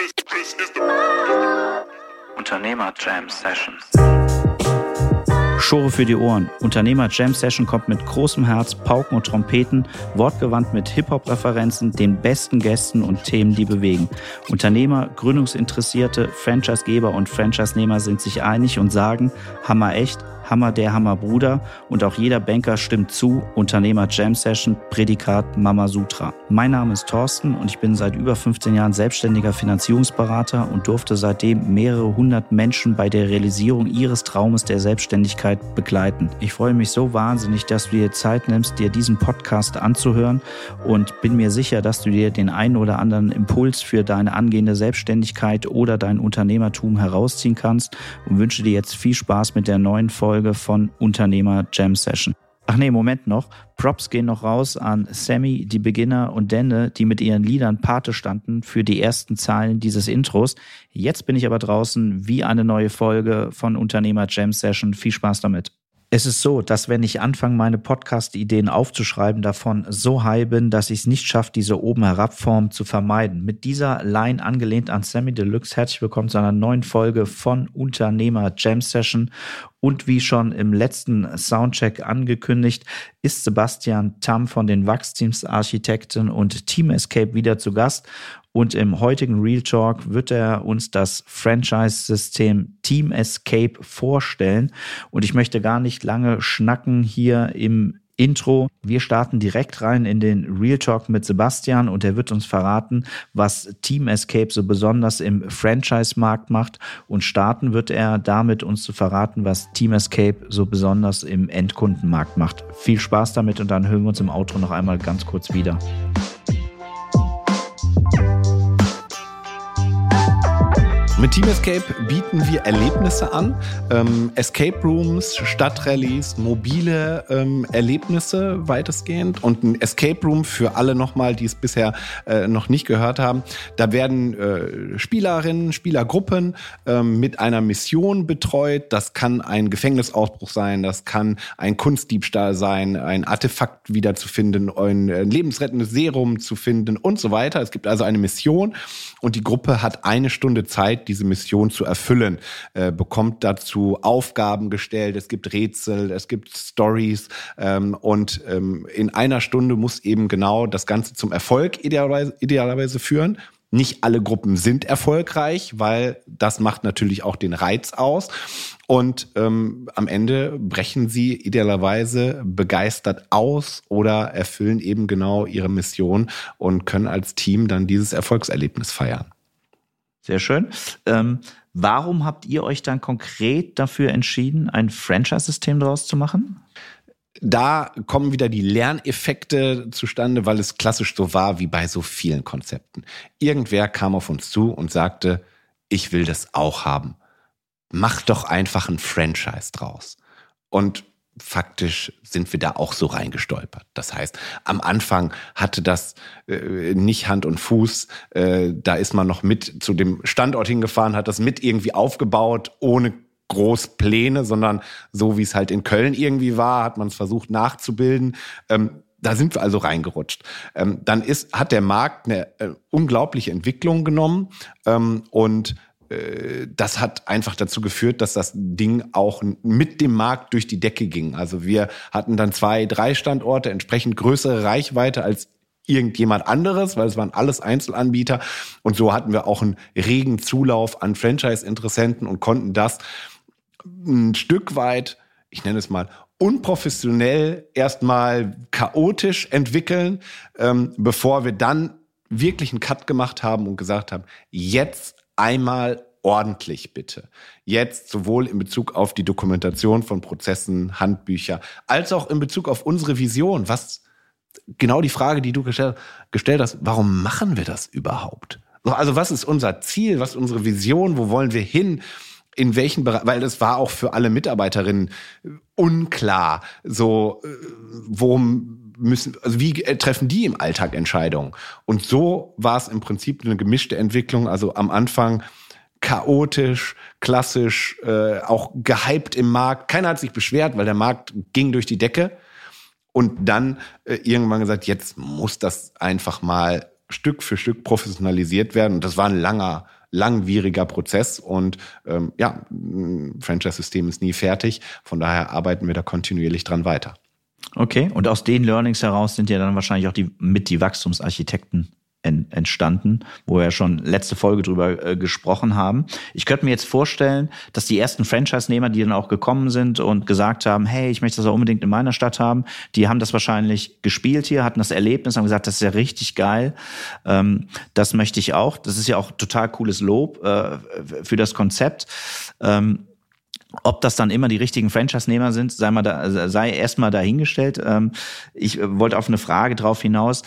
Unternehmer Jam Sessions. Schore für die Ohren. Unternehmer Jam Session kommt mit großem Herz, Pauken und Trompeten, wortgewandt mit Hip-Hop-Referenzen, den besten Gästen und Themen, die bewegen. Unternehmer, Gründungsinteressierte, Franchisegeber und Franchise-Nehmer sind sich einig und sagen, Hammer echt, Hammer der Hammerbruder, und auch jeder Banker stimmt zu. Unternehmer Jam Session, Prädikat Mama Sutra. Mein Name ist Thorsten und ich bin seit über 15 Jahren selbstständiger Finanzierungsberater und durfte seitdem mehrere hundert Menschen bei der Realisierung ihres Traumes der Selbstständigkeit begleiten. Ich freue mich so wahnsinnig, dass du dir Zeit nimmst, dir diesen Podcast anzuhören, und bin mir sicher, dass du dir den einen oder anderen Impuls für deine angehende Selbstständigkeit oder dein Unternehmertum herausziehen kannst, und wünsche dir jetzt viel Spaß mit der neuen Folge von Unternehmer Jam Session. Ach nee, Moment noch. Props gehen noch raus an Sammy, die Beginner und Denne, die mit ihren Liedern Pate standen für die ersten Zeilen dieses Intros. Jetzt bin ich aber draußen wie eine neue Folge von Unternehmer Jam Session. Viel Spaß damit. Es ist so, dass wenn ich anfange, meine Podcast-Ideen aufzuschreiben, davon so high bin, dass ich es nicht schaffe, diese Oben-Herab-Form zu vermeiden. Mit dieser Line angelehnt an Sammy Deluxe, herzlich willkommen zu einer neuen Folge von Unternehmer Jam Session. Und wie schon im letzten Soundcheck angekündigt, ist Sebastian Tamm von den Wachsteams Architekten und Team Escape wieder zu Gast. Und im heutigen Real Talk wird er uns das Franchise-System Team Escape vorstellen. Und ich möchte gar nicht lange schnacken hier im Intro. Wir starten direkt rein in den Real Talk mit Sebastian, und er wird uns verraten, was Team Escape so besonders im Franchise-Markt macht. Und starten wird er damit, uns zu verraten, was Team Escape so besonders im Endkundenmarkt macht. Viel Spaß damit, und dann hören wir uns im Outro noch einmal ganz kurz wieder. Mit Team Escape bieten wir Erlebnisse an, Escape Rooms, Stadtrallyes, mobile Erlebnisse weitestgehend, und ein Escape Room für alle nochmal, die es bisher noch nicht gehört haben. Da werden Spielerinnen, Spielergruppen mit einer Mission betreut. Das kann ein Gefängnisausbruch sein, das kann ein Kunstdiebstahl sein, ein Artefakt wiederzufinden, ein lebensrettendes Serum zu finden und so weiter. Es gibt also eine Mission, und die Gruppe hat eine Stunde Zeit, diese Mission zu erfüllen, bekommt dazu Aufgaben gestellt, es gibt Rätsel, es gibt Stories, und in einer Stunde muss eben genau das Ganze zum Erfolg idealerweise führen. Nicht alle Gruppen sind erfolgreich, weil das macht natürlich auch den Reiz aus. Und am Ende brechen sie idealerweise begeistert aus oder erfüllen eben genau ihre Mission und können als Team dann dieses Erfolgserlebnis feiern. Sehr schön. Warum habt ihr euch dann konkret dafür entschieden, ein Franchise-System daraus zu machen? Da kommen wieder die Lerneffekte zustande, weil es klassisch so war wie bei so vielen Konzepten. Irgendwer kam auf uns zu und sagte, ich will das auch haben. Mach doch einfach ein Franchise draus. Und faktisch sind wir da auch so reingestolpert. Das heißt, am Anfang hatte das nicht Hand und Fuß. Da ist man noch mit zu dem Standort hingefahren, hat das mit irgendwie aufgebaut, ohne groß Pläne, sondern so wie es halt in Köln irgendwie war, hat man es versucht nachzubilden. Da sind wir also reingerutscht. Dann hat der Markt eine unglaubliche Entwicklung genommen, und das hat einfach dazu geführt, dass das Ding auch mit dem Markt durch die Decke ging. Also wir hatten dann 2, 3 Standorte, entsprechend größere Reichweite als irgendjemand anderes, weil es waren alles Einzelanbieter. Und so hatten wir auch einen regen Zulauf an Franchise-Interessenten und konnten das ein Stück weit, ich nenne es mal, unprofessionell, erstmal chaotisch entwickeln, bevor wir dann wirklich einen Cut gemacht haben und gesagt haben, jetzt einmal ordentlich bitte. Jetzt sowohl in Bezug auf die Dokumentation von Prozessen, Handbücher, als auch in Bezug auf unsere Vision. Was genau die Frage, die du gestellt hast, warum machen wir das überhaupt? Also was ist unser Ziel, was ist unsere Vision, wo wollen wir hin? In welchen Bereich, weil das war auch für alle Mitarbeiterinnen unklar, so wie treffen die im Alltag Entscheidungen? Und so war es im Prinzip eine gemischte Entwicklung, also am Anfang chaotisch, klassisch, auch gehypt im Markt. Keiner hat sich beschwert, weil der Markt ging durch die Decke. Und dann irgendwann gesagt, jetzt muss das einfach mal Stück für Stück professionalisiert werden. Und das war ein langer langwieriger Prozess und ein Franchise-System ist nie fertig. Von daher arbeiten wir da kontinuierlich dran weiter. Okay, und aus den Learnings heraus sind ja dann wahrscheinlich auch die Wachstumsarchitekten entstanden, wo wir ja schon letzte Folge drüber gesprochen haben. Ich könnte mir jetzt vorstellen, dass die ersten Franchise-Nehmer, die dann auch gekommen sind und gesagt haben, hey, ich möchte das auch unbedingt in meiner Stadt haben, die haben das wahrscheinlich gespielt hier, hatten das Erlebnis, haben gesagt, das ist ja richtig geil, das möchte ich auch. Das ist ja auch total cooles Lob für das Konzept. Ob das dann immer die richtigen Franchise-Nehmer sind, sei erstmal dahingestellt. Ich wollte auf eine Frage drauf hinaus.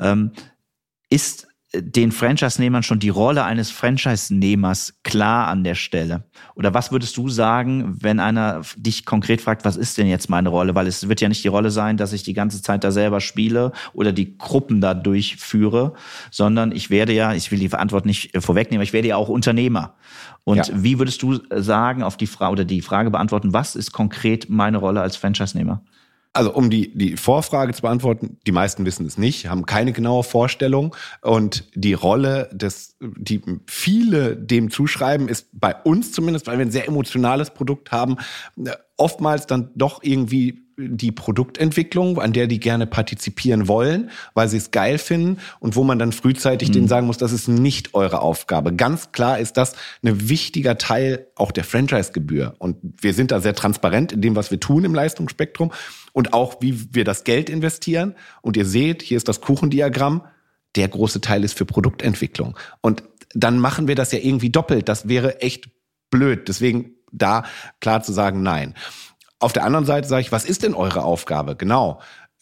Ist den Franchise-Nehmern schon die Rolle eines Franchise-Nehmers klar an der Stelle? Oder was würdest du sagen, wenn einer dich konkret fragt, was ist denn jetzt meine Rolle? Weil es wird ja nicht die Rolle sein, dass ich die ganze Zeit da selber spiele oder die Gruppen da durchführe, sondern ich will die Antwort nicht vorwegnehmen, ich werde ja auch Unternehmer. Und wie würdest du sagen, auf die Frage oder die Frage beantworten, was ist konkret meine Rolle als Franchise-Nehmer? Also um die Vorfrage zu beantworten, die meisten wissen es nicht, haben keine genaue Vorstellung und die Rolle, die viele dem zuschreiben, ist bei uns zumindest, weil wir ein sehr emotionales Produkt haben, oftmals dann doch irgendwie die Produktentwicklung, an der die gerne partizipieren wollen, weil sie es geil finden und wo man dann frühzeitig denen sagen muss, das ist nicht eure Aufgabe. Ganz klar ist das ein wichtiger Teil auch der Franchise-Gebühr und wir sind da sehr transparent in dem, was wir tun im Leistungsspektrum und auch, wie wir das Geld investieren. Und ihr seht, hier ist das Kuchendiagramm, der große Teil ist für Produktentwicklung. Und dann machen wir das ja irgendwie doppelt. Das wäre echt blöd. Deswegen da klar zu sagen, nein. Auf der anderen Seite sage ich, was ist denn eure Aufgabe? Genau,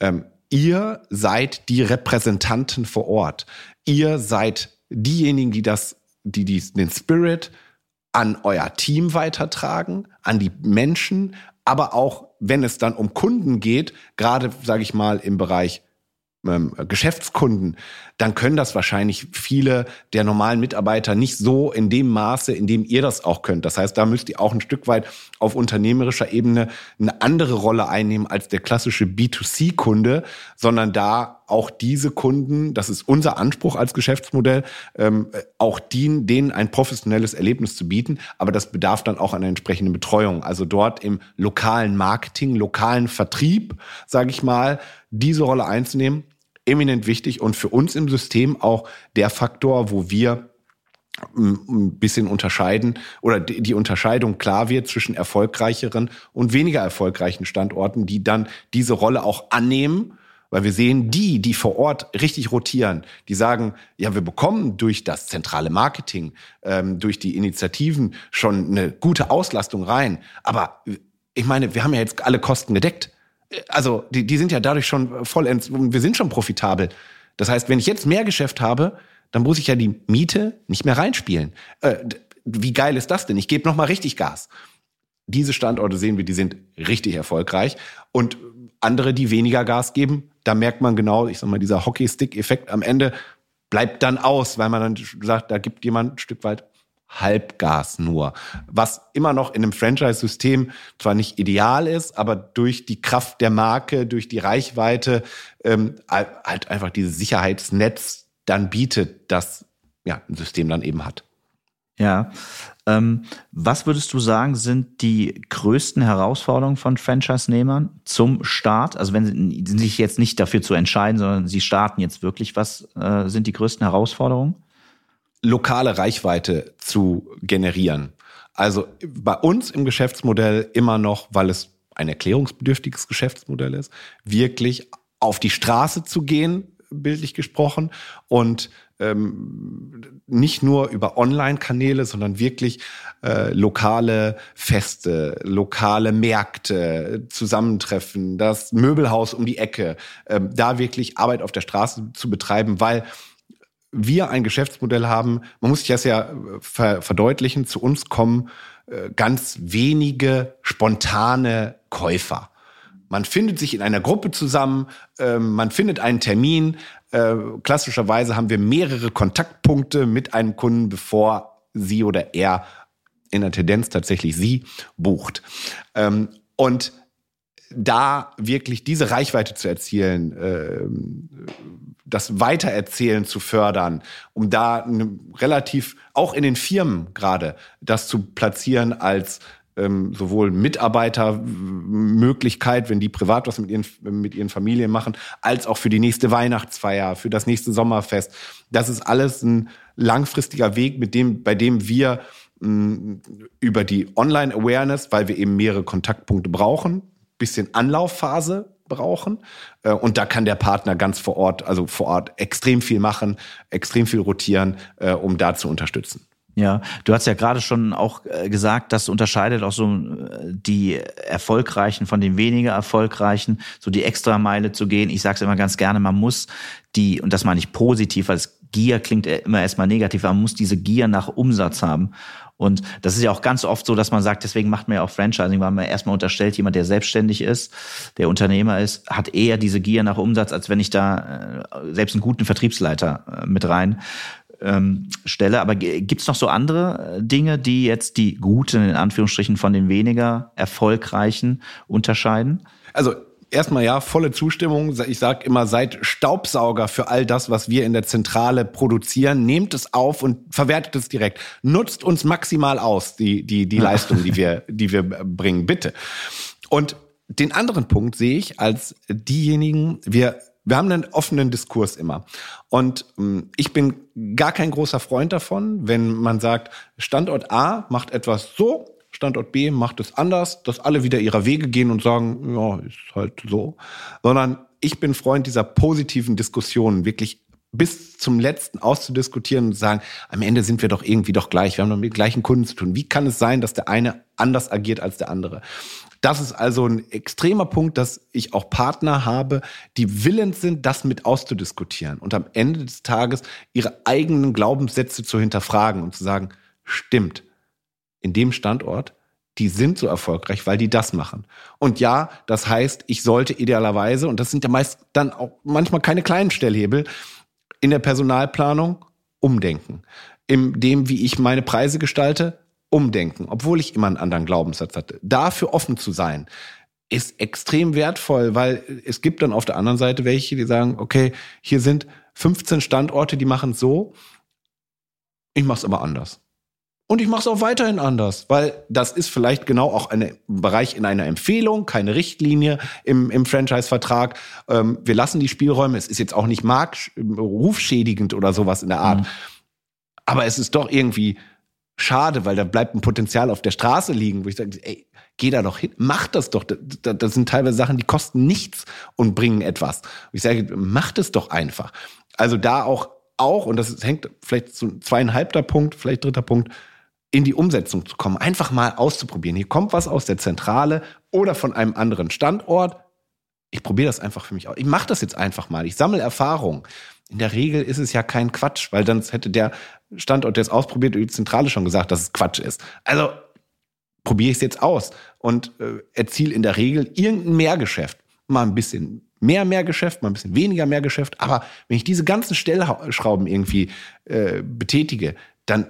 ihr seid die Repräsentanten vor Ort. Ihr seid diejenigen, die den Spirit an euer Team weitertragen, an die Menschen, aber auch, wenn es dann um Kunden geht, gerade, sage ich mal, im Bereich Geschäftskunden, dann können das wahrscheinlich viele der normalen Mitarbeiter nicht so in dem Maße, in dem ihr das auch könnt. Das heißt, da müsst ihr auch ein Stück weit auf unternehmerischer Ebene eine andere Rolle einnehmen als der klassische B2C-Kunde, sondern da auch diese Kunden, das ist unser Anspruch als Geschäftsmodell, auch denen ein professionelles Erlebnis zu bieten. Aber das bedarf dann auch einer entsprechenden Betreuung. Also dort im lokalen Marketing, lokalen Vertrieb, sage ich mal, diese Rolle einzunehmen, eminent wichtig und für uns im System auch der Faktor, wo wir ein bisschen unterscheiden oder die Unterscheidung klar wird zwischen erfolgreicheren und weniger erfolgreichen Standorten, die dann diese Rolle auch annehmen, weil wir sehen, die vor Ort richtig rotieren, die sagen, ja, wir bekommen durch das zentrale Marketing, durch die Initiativen schon eine gute Auslastung rein, aber ich meine, wir haben ja jetzt alle Kosten gedeckt. Also die sind ja dadurch schon vollends, wir sind schon profitabel. Das heißt, wenn ich jetzt mehr Geschäft habe, dann muss ich ja die Miete nicht mehr reinspielen. Wie geil ist das denn? Ich gebe nochmal richtig Gas. Diese Standorte sehen wir, die sind richtig erfolgreich. Und andere, die weniger Gas geben, da merkt man genau, ich sag mal, dieser Hockeystick-Effekt am Ende bleibt dann aus, weil man dann sagt, da gibt jemand ein Stück weit Halbgas nur. Was immer noch in einem Franchise-System zwar nicht ideal ist, aber durch die Kraft der Marke, durch die Reichweite halt einfach dieses Sicherheitsnetz dann bietet, das ja ein System dann eben hat. Ja. Was würdest du sagen, sind die größten Herausforderungen von Franchise-Nehmern zum Start? Also wenn sie sich jetzt nicht dafür zu entscheiden, sondern sie starten jetzt wirklich, was sind die größten Herausforderungen? Lokale Reichweite zu generieren. Also bei uns im Geschäftsmodell immer noch, weil es ein erklärungsbedürftiges Geschäftsmodell ist, wirklich auf die Straße zu gehen, bildlich gesprochen, und nicht nur über Online-Kanäle, sondern wirklich lokale Feste, lokale Märkte, Zusammentreffen, das Möbelhaus um die Ecke, da wirklich Arbeit auf der Straße zu betreiben, weil wir ein Geschäftsmodell haben, man muss sich das ja verdeutlichen, zu uns kommen ganz wenige spontane Käufer. Man findet sich in einer Gruppe zusammen, man findet einen Termin. Klassischerweise haben wir mehrere Kontaktpunkte mit einem Kunden, bevor sie oder er, in der Tendenz tatsächlich sie, bucht. Und da wirklich diese Reichweite zu erzielen, das Weitererzählen zu fördern, um da relativ, auch in den Firmen gerade, das zu platzieren als sowohl Mitarbeitermöglichkeit, wenn die privat was mit ihren Familien machen, als auch für die nächste Weihnachtsfeier, für das nächste Sommerfest. Das ist alles ein langfristiger Weg, bei dem wir über die Online-Awareness, weil wir eben mehrere Kontaktpunkte brauchen, bisschen Anlaufphase brauchen. Und da kann der Partner vor Ort extrem viel machen, extrem viel rotieren, um da zu unterstützen. Ja, du hast ja gerade schon auch gesagt, das unterscheidet auch so die Erfolgreichen von den weniger Erfolgreichen, so die Extrameile zu gehen. Ich sage es immer ganz gerne, man muss und das meine ich positiv, weil Gier klingt immer erstmal negativ, aber man muss diese Gier nach Umsatz haben. Und das ist ja auch ganz oft so, dass man sagt, deswegen macht man ja auch Franchising, weil man erstmal unterstellt, jemand, der selbstständig ist, der Unternehmer ist, hat eher diese Gier nach Umsatz, als wenn ich da selbst einen guten Vertriebsleiter mit rein stelle. Aber gibt's noch so andere Dinge, die jetzt die guten, in Anführungsstrichen, von den weniger erfolgreichen unterscheiden? Also erstmal ja, volle Zustimmung. Ich sage immer, seid Staubsauger für all das, was wir in der Zentrale produzieren. Nehmt es auf und verwertet es direkt. Nutzt uns maximal aus, die Leistung, die wir bringen, bitte. Und den anderen Punkt sehe ich als diejenigen, wir haben einen offenen Diskurs immer. Und ich bin gar kein großer Freund davon, wenn man sagt, Standort A macht etwas so, Standort B macht es anders, dass alle wieder ihrer Wege gehen und sagen, ja, ist halt so. Sondern ich bin Freund dieser positiven Diskussionen, wirklich bis zum Letzten auszudiskutieren und zu sagen, am Ende sind wir doch irgendwie doch gleich, wir haben doch mit den gleichen Kunden zu tun. Wie kann es sein, dass der eine anders agiert als der andere? Das ist also ein extremer Punkt, dass ich auch Partner habe, die willens sind, das mit auszudiskutieren und am Ende des Tages ihre eigenen Glaubenssätze zu hinterfragen und zu sagen, stimmt, in dem Standort, die sind so erfolgreich, weil die das machen. Und ja, das heißt, ich sollte idealerweise, und das sind ja meist dann auch manchmal keine kleinen Stellhebel, in der Personalplanung umdenken. In dem, wie ich meine Preise gestalte, umdenken, obwohl ich immer einen anderen Glaubenssatz hatte. Dafür offen zu sein, ist extrem wertvoll, weil es gibt dann auf der anderen Seite welche, die sagen, okay, hier sind 15 Standorte, die machen es so, ich mache es aber anders. Und ich mache es auch weiterhin anders, weil das ist vielleicht genau auch ein Bereich in einer Empfehlung, keine Richtlinie im Franchise-Vertrag. Wir lassen die Spielräume, es ist jetzt auch nicht rufschädigend oder sowas in der Art. Aber es ist doch irgendwie schade, weil da bleibt ein Potenzial auf der Straße liegen, wo ich sage, ey, geh da doch hin, mach das doch. Das sind teilweise Sachen, die kosten nichts und bringen etwas. Und ich sage, mach das doch einfach. Also da auch, und das hängt vielleicht zu 2,5. Punkt, vielleicht 3. Punkt, in die Umsetzung zu kommen, einfach mal auszuprobieren. Hier kommt was aus der Zentrale oder von einem anderen Standort. Ich probiere das einfach für mich aus. Ich mache das jetzt einfach mal. Ich sammle Erfahrung. In der Regel ist es ja kein Quatsch, weil dann hätte der Standort, der es ausprobiert, die Zentrale schon gesagt, dass es Quatsch ist. Also probiere ich es jetzt aus und erziele in der Regel irgendein Mehrgeschäft. Mal ein bisschen mehr Geschäft, mal ein bisschen weniger Mehrgeschäft. Aber wenn ich diese ganzen Stellschrauben irgendwie betätige, dann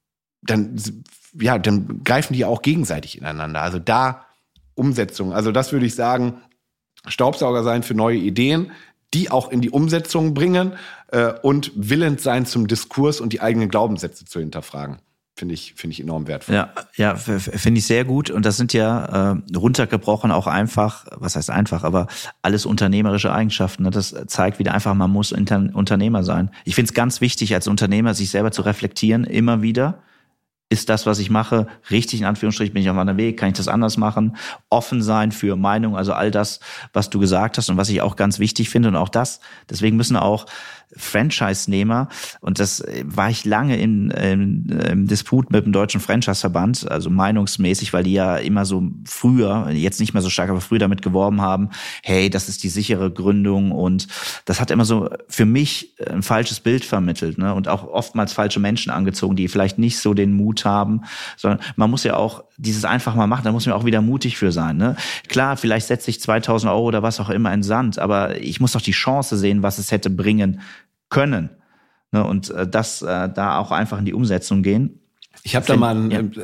greifen die auch gegenseitig ineinander. Also da Umsetzung. Also das würde ich sagen, Staubsauger sein für neue Ideen, die auch in die Umsetzung bringen und willens sein zum Diskurs und die eigenen Glaubenssätze zu hinterfragen. Finde ich enorm wertvoll. Ja, finde ich sehr gut. Und das sind ja runtergebrochen auch einfach, was heißt einfach, aber alles unternehmerische Eigenschaften. Ne? Das zeigt wieder einfach, man muss Unternehmer sein. Ich finde es ganz wichtig, als Unternehmer sich selber zu reflektieren, immer wieder. Ist das, was ich mache, richtig, in Anführungsstrichen, bin ich auf meinem Weg, kann ich das anders machen? Offen sein für Meinung, also all das, was du gesagt hast und was ich auch ganz wichtig finde und auch das, deswegen müssen auch Franchise-Nehmer, und das war ich lange im Disput mit dem Deutschen Franchise-Verband, also meinungsmäßig, weil die ja immer so früher, jetzt nicht mehr so stark, aber früher damit geworben haben, hey, das ist die sichere Gründung, und das hat immer so für mich ein falsches Bild vermittelt, ne? Und auch oftmals falsche Menschen angezogen, die vielleicht nicht so den Mut haben, sondern man muss ja auch dieses einfach mal machen, da muss man auch wieder mutig für sein, ne? Klar, vielleicht setze ich 2.000 € oder was auch immer in den Sand, aber ich muss doch die Chance sehen, was es hätte bringen können, ne? Und das da auch einfach in die Umsetzung gehen. Ich habe da mal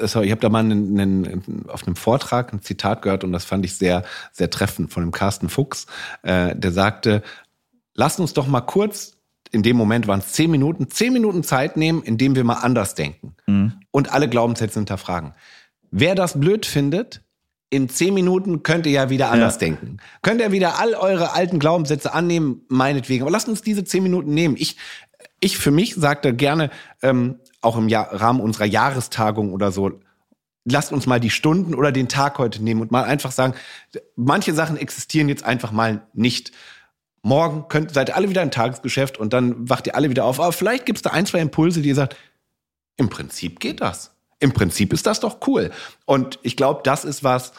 auf einem Vortrag ein Zitat gehört und das fand ich sehr, sehr treffend von dem Carsten Fuchs, der sagte, lasst uns doch mal kurz in dem Moment waren es 10 Minuten Zeit nehmen, indem wir mal anders denken und alle Glaubenssätze hinterfragen. Wer das blöd findet, in 10 Minuten könnt ihr ja wieder anders denken. Könnt ihr wieder all eure alten Glaubenssätze annehmen, meinetwegen. Aber lasst uns diese 10 Minuten nehmen. Ich für mich sagte gerne, auch im Rahmen unserer Jahrestagung oder so, lasst uns mal die Stunden oder den Tag heute nehmen und mal einfach sagen, manche Sachen existieren jetzt einfach mal nicht. Morgen seid ihr alle wieder im Tagesgeschäft und dann wacht ihr alle wieder auf. Aber vielleicht gibt es da 1, 2 Impulse, die ihr sagt, im Prinzip geht das. Im Prinzip ist das doch cool. Und ich glaube, das ist was,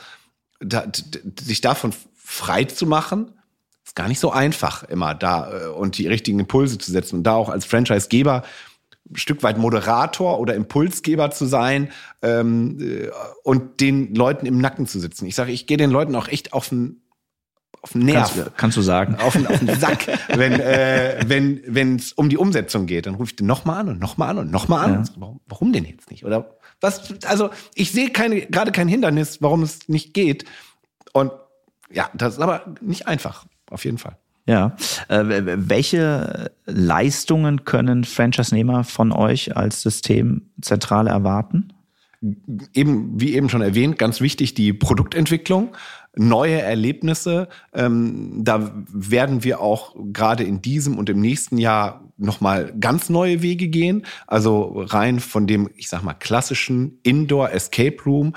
sich davon frei zu machen, ist gar nicht so einfach immer da und die richtigen Impulse zu setzen. Und da auch als Franchise-Geber ein Stück weit Moderator oder Impulsgeber zu sein und den Leuten im Nacken zu sitzen. Ich sage, ich gehe den Leuten auch echt auf den Nerv. Kannst du sagen. Auf den Sack, wenn es um die Umsetzung geht. Dann rufe ich den nochmal an und nochmal an und nochmal an. Ja. Warum denn jetzt nicht? Oder was? Also ich sehe gerade kein Hindernis, warum es nicht geht. Und ja, das ist aber nicht einfach, auf jeden Fall. Ja. Welche Leistungen können Franchise-Nehmer von euch als Systemzentrale erwarten? Wie eben schon erwähnt, ganz wichtig die Produktentwicklung, neue Erlebnisse. Da werden wir auch gerade in diesem und im nächsten Jahr nochmal ganz neue Wege gehen. Also rein von dem, ich sag mal, klassischen Indoor Escape Room,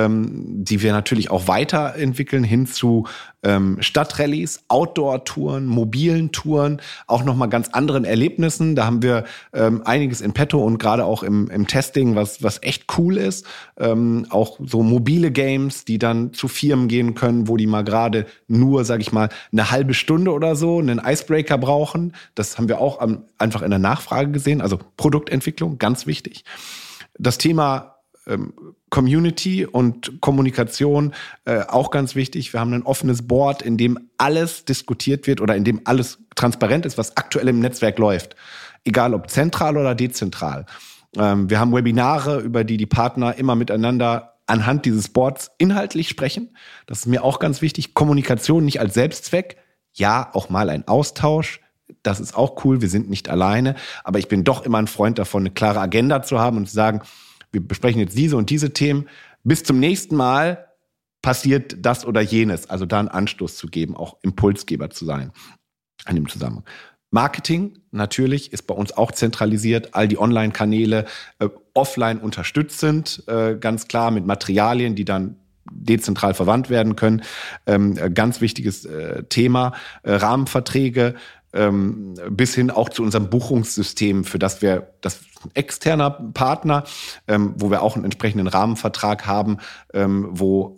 die wir natürlich auch weiterentwickeln hin zu Stadtrallyes, Outdoor-Touren, mobilen Touren, auch nochmal ganz anderen Erlebnissen. Da haben wir einiges in petto und gerade auch im Testing, was echt cool ist. Auch so mobile Games, die dann zu Firmen gehen können, wo die mal gerade nur, sag ich mal, eine halbe Stunde oder so einen Icebreaker brauchen. Das haben wir auch einfach in der Nachfrage gesehen. Also Produktentwicklung, ganz wichtig. Das Thema Community und Kommunikation, auch ganz wichtig. Wir haben ein offenes Board, in dem alles diskutiert wird oder in dem alles transparent ist, was aktuell im Netzwerk läuft. Egal ob zentral oder dezentral. Wir haben Webinare, über die Partner immer miteinander anhand dieses Boards inhaltlich sprechen. Das ist mir auch ganz wichtig. Kommunikation nicht als Selbstzweck. Ja, auch mal ein Austausch. Das ist auch cool. Wir sind nicht alleine. Aber ich bin doch immer ein Freund davon, eine klare Agenda zu haben und zu sagen, wir besprechen jetzt diese und diese Themen. Bis zum nächsten Mal passiert das oder jenes. Also da einen Anstoß zu geben, auch Impulsgeber zu sein an dem Zusammenhang. Marketing natürlich ist bei uns auch zentralisiert. All die Online-Kanäle offline unterstützt sind, ganz klar mit Materialien, die dann dezentral verwandt werden können. Ganz wichtiges Thema. Rahmenverträge bis hin auch zu unserem Buchungssystem, für das wir das externer Partner, wo wir auch einen entsprechenden Rahmenvertrag haben, wo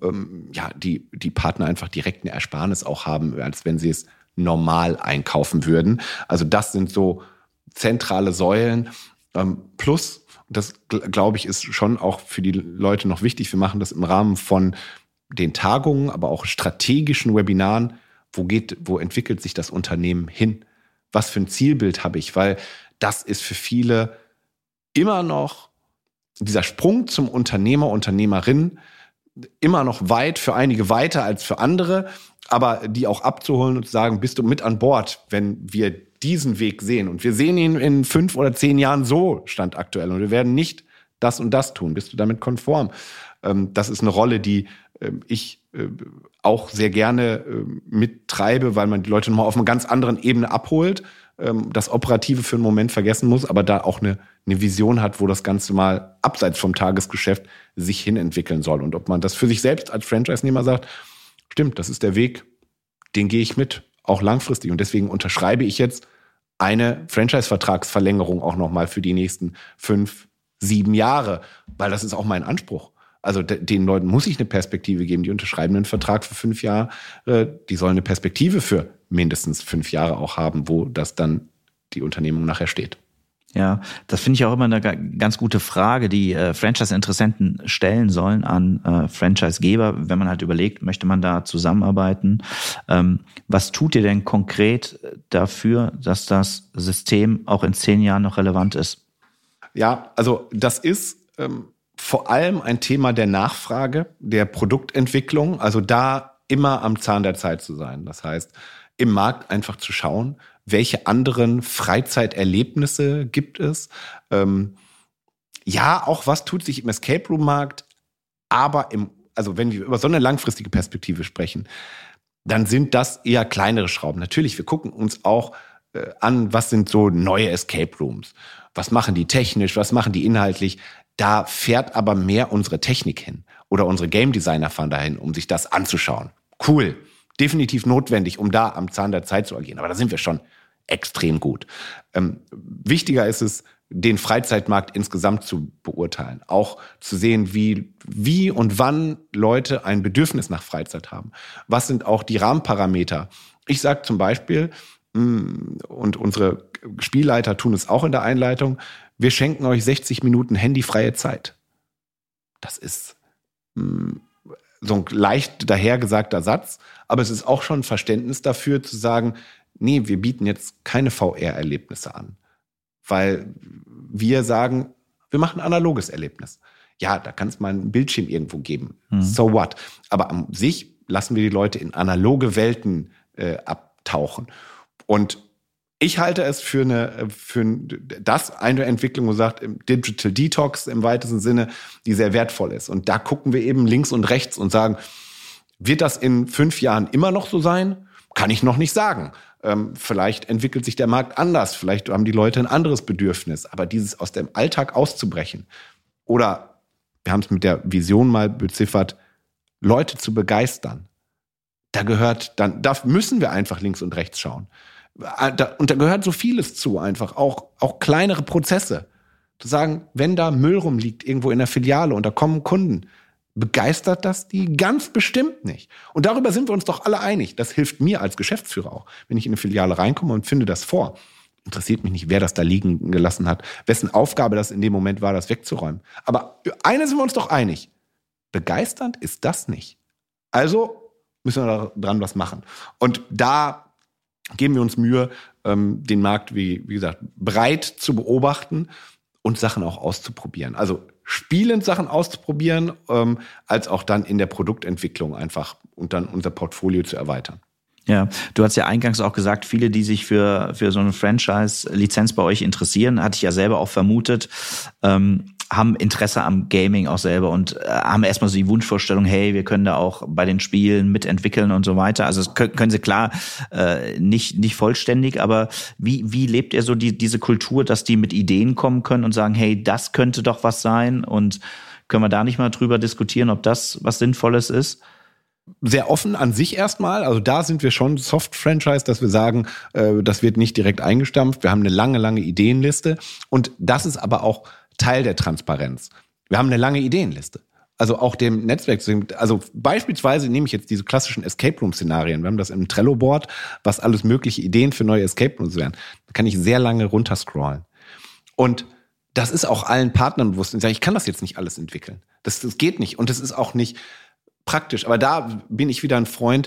die Partner einfach direkt eine Ersparnis auch haben, als wenn sie es normal einkaufen würden. Also das sind so zentrale Säulen. Plus, das glaube ich, ist schon auch für die Leute noch wichtig. Wir machen das im Rahmen von den Tagungen, aber auch strategischen Webinaren. Wo entwickelt sich das Unternehmen hin? Was für ein Zielbild habe ich? Weil das ist für viele immer noch dieser Sprung zum Unternehmer, Unternehmerin immer noch weit, für einige weiter als für andere, aber die auch abzuholen und zu sagen, bist du mit an Bord, wenn wir diesen Weg sehen? Und wir sehen ihn in 5 oder 10 Jahren so, Stand aktuell. Und wir werden nicht das und das tun. Bist du damit konform? Das ist eine Rolle, die ich auch sehr gerne mittreibe, weil man die Leute nochmal auf einer ganz anderen Ebene abholt, das Operative für einen Moment vergessen muss, aber da auch eine Vision hat, wo das Ganze mal abseits vom Tagesgeschäft sich hin entwickeln soll. Und ob man das für sich selbst als Franchise-Nehmer sagt, stimmt, das ist der Weg, den gehe ich mit, auch langfristig. Und deswegen unterschreibe ich jetzt eine Franchise-Vertragsverlängerung auch nochmal für die nächsten 5, 7 Jahre, weil das ist auch mein Anspruch. Also den Leuten muss ich eine Perspektive geben. Die unterschreiben einen Vertrag für 5 Jahre. Die sollen eine Perspektive für mindestens 5 Jahre auch haben, wo das dann die Unternehmung nachher steht. Ja, das finde ich auch immer eine ganz gute Frage, die Franchise-Interessenten stellen sollen an Franchise-Geber, wenn man halt überlegt, möchte man da zusammenarbeiten. Was tut ihr denn konkret dafür, dass das System auch in 10 Jahren noch relevant ist? Ja, also das ist vor allem ein Thema der Nachfrage, der Produktentwicklung, also da immer am Zahn der Zeit zu sein. Das heißt, im Markt einfach zu schauen, welche anderen Freizeiterlebnisse gibt es. Ja, auch was tut sich im Escape Room Markt, aber also wenn wir über so eine langfristige Perspektive sprechen, dann sind das eher kleinere Schrauben. Natürlich, wir gucken uns auch an, was sind so neue Escape Rooms? Was machen die technisch? Was machen die inhaltlich? Da fährt aber mehr unsere Technik hin oder unsere Game Designer fahren dahin, um sich das anzuschauen. Cool, definitiv notwendig, um da am Zahn der Zeit zu agieren. Aber da sind wir schon extrem gut. Wichtiger ist es, den Freizeitmarkt insgesamt zu beurteilen. Auch zu sehen, wie und wann Leute ein Bedürfnis nach Freizeit haben. Was sind auch die Rahmenparameter? Ich sage zum Beispiel, und unsere Spielleiter tun es auch in der Einleitung, wir schenken euch 60 Minuten handyfreie Zeit. Das ist so ein leicht dahergesagter Satz, aber es ist auch schon ein Verständnis dafür zu sagen, nee, wir bieten jetzt keine VR-Erlebnisse an. Weil wir sagen, wir machen ein analoges Erlebnis. Ja, da kann es mal einen Bildschirm irgendwo geben. So what? Aber an sich lassen wir die Leute in analoge Welten abtauchen. Und ich halte es für eine Entwicklung, wo sagt, Digital Detox im weitesten Sinne, die sehr wertvoll ist. Und da gucken wir eben links und rechts und sagen, wird das in 5 Jahren immer noch so sein? Kann ich noch nicht sagen. Vielleicht entwickelt sich der Markt anders. Vielleicht haben die Leute ein anderes Bedürfnis. Aber dieses aus dem Alltag auszubrechen oder, wir haben es mit der Vision mal beziffert, Leute zu begeistern, da müssen wir einfach links und rechts schauen. Und da gehört so vieles zu einfach, auch kleinere Prozesse. Zu sagen, wenn da Müll rumliegt irgendwo in der Filiale und da kommen Kunden, begeistert das die? Ganz bestimmt nicht. Und darüber sind wir uns doch alle einig. Das hilft mir als Geschäftsführer auch. Wenn ich in eine Filiale reinkomme und finde das vor, interessiert mich nicht, wer das da liegen gelassen hat, wessen Aufgabe das in dem Moment war, das wegzuräumen. Aber eine sind wir uns doch einig. Begeisternd ist das nicht. Also müssen wir daran was machen. Und da geben wir uns Mühe, den Markt, wie gesagt, breit zu beobachten und Sachen auch auszuprobieren. Also spielend Sachen auszuprobieren, als auch dann in der Produktentwicklung einfach und dann unser Portfolio zu erweitern. Ja, du hast ja eingangs auch gesagt, viele, die sich für so eine Franchise-Lizenz bei euch interessieren, hatte ich ja selber auch vermutet, haben Interesse am Gaming auch selber und haben erstmal so die Wunschvorstellung, hey, wir können da auch bei den Spielen mitentwickeln und so weiter. Also das können sie klar nicht vollständig, aber wie lebt ihr so diese Kultur, dass die mit Ideen kommen können und sagen, hey, das könnte doch was sein und können wir da nicht mal drüber diskutieren, ob das was Sinnvolles ist? Sehr offen an sich erstmal. Also da sind wir schon Soft-Franchise, dass wir sagen, das wird nicht direkt eingestampft. Wir haben eine lange Ideenliste. Und das ist aber auch Teil der Transparenz. Wir haben eine lange Ideenliste. Also auch dem Netzwerk. Also beispielsweise nehme ich jetzt diese klassischen Escape Room-Szenarien. Wir haben das im Trello-Board, was alles mögliche Ideen für neue Escape Rooms wären. Da kann ich sehr lange runterscrollen. Und das ist auch allen Partnern bewusst. Und ich sage, ich kann das jetzt nicht alles entwickeln. Das geht nicht. Und das ist auch nicht praktisch, aber da bin ich wieder ein Freund,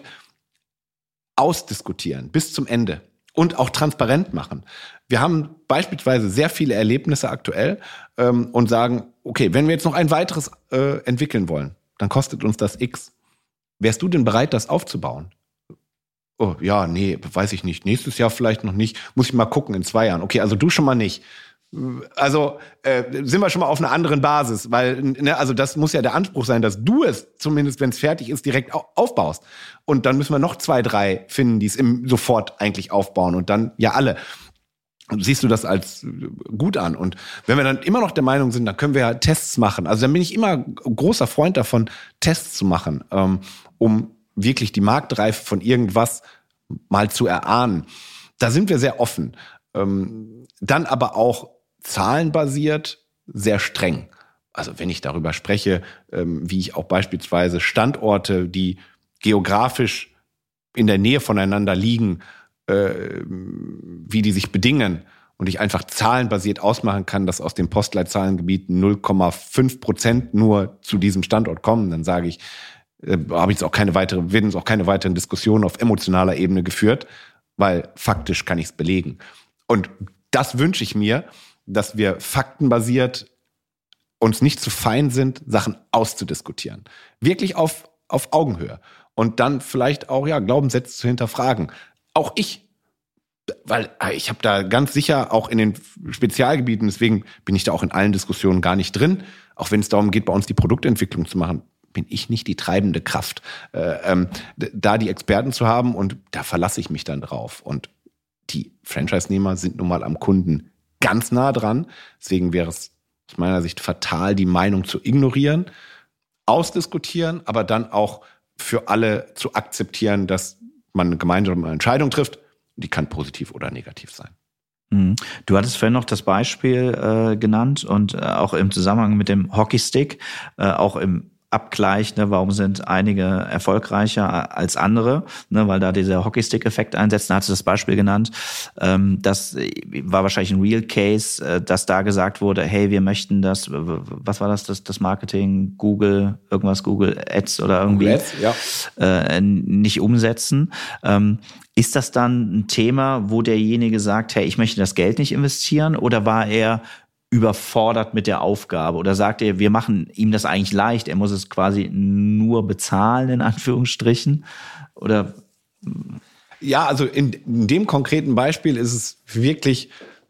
ausdiskutieren bis zum Ende und auch transparent machen. Wir haben beispielsweise sehr viele Erlebnisse aktuell und sagen, okay, wenn wir jetzt noch ein weiteres entwickeln wollen, dann kostet uns das X. Wärst du denn bereit, das aufzubauen? Oh, ja, nee, weiß ich nicht. Nächstes Jahr vielleicht noch nicht. Muss ich mal gucken, in 2 Jahren. Okay, also du schon mal nicht. Also sind wir schon mal auf einer anderen Basis, weil also das muss ja der Anspruch sein, dass du es zumindest, wenn es fertig ist, direkt aufbaust. Und dann müssen wir noch 2, 3 finden, die es sofort eigentlich aufbauen und dann ja alle. Siehst du das als gut an? Und wenn wir dann immer noch der Meinung sind, dann können wir ja Tests machen. Also dann bin ich immer großer Freund davon, Tests zu machen, um wirklich die Marktreife von irgendwas mal zu erahnen. Da sind wir sehr offen. Dann aber auch zahlenbasiert, sehr streng. Also wenn ich darüber spreche, wie ich auch beispielsweise Standorte, die geografisch in der Nähe voneinander liegen, wie die sich bedingen und ich einfach zahlenbasiert ausmachen kann, dass aus den Postleitzahlengebieten 0,5% nur zu diesem Standort kommen, dann sage ich, werden jetzt auch keine weiteren Diskussionen auf emotionaler Ebene geführt, weil faktisch kann ich es belegen. Und das wünsche ich mir, dass wir faktenbasiert uns nicht zu fein sind, Sachen auszudiskutieren. Wirklich auf Augenhöhe. Und dann vielleicht auch Glaubenssätze zu hinterfragen. Auch ich. Weil ich habe da ganz sicher auch in den Spezialgebieten, deswegen bin ich da auch in allen Diskussionen gar nicht drin, auch wenn es darum geht, bei uns die Produktentwicklung zu machen, bin ich nicht die treibende Kraft, da die Experten zu haben, und da verlasse ich mich dann drauf. Und die Franchise-Nehmer sind nun mal am Kunden ganz nah dran, deswegen wäre es aus meiner Sicht fatal, die Meinung zu ignorieren, ausdiskutieren, aber dann auch für alle zu akzeptieren, dass man eine gemeinsame Entscheidung trifft. Die kann positiv oder negativ sein. Du hattest vorhin noch das Beispiel genannt und auch im Zusammenhang mit dem Hockeystick, auch im Abgleich, ne, warum sind einige erfolgreicher als andere, ne, weil da dieser Hockeystick-Effekt einsetzt. Da hast du das Beispiel genannt. Das war wahrscheinlich ein Real Case, dass da gesagt wurde, hey, wir möchten das, was war das Marketing, Google Ads oder irgendwie Google Ads, ja. Nicht umsetzen. Ist das dann ein Thema, wo derjenige sagt, hey, ich möchte das Geld nicht investieren, oder war er überfordert mit der Aufgabe, oder sagt er, wir machen ihm das eigentlich leicht, er muss es quasi nur bezahlen, in Anführungsstrichen? Oder? Ja, also in dem konkreten Beispiel ist es wirklich